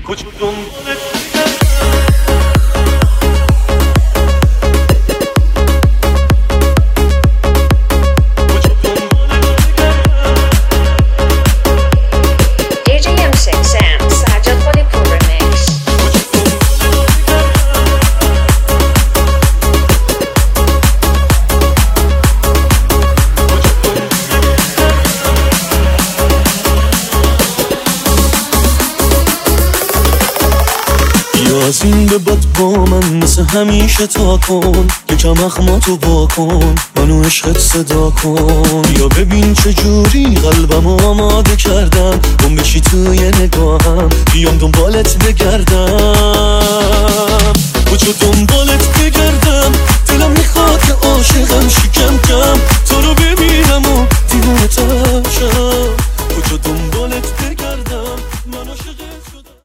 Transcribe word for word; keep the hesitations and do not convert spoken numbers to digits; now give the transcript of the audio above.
کجا دنبالت از این به بعد با من مثل همیشه تا کن یکم اخماتو با کن منو عشقت صدا کن یا ببین چجوری قلبمو آماده کردم گم بشی توی نگاهم بیام دنبالت بگردم کجا دنبالت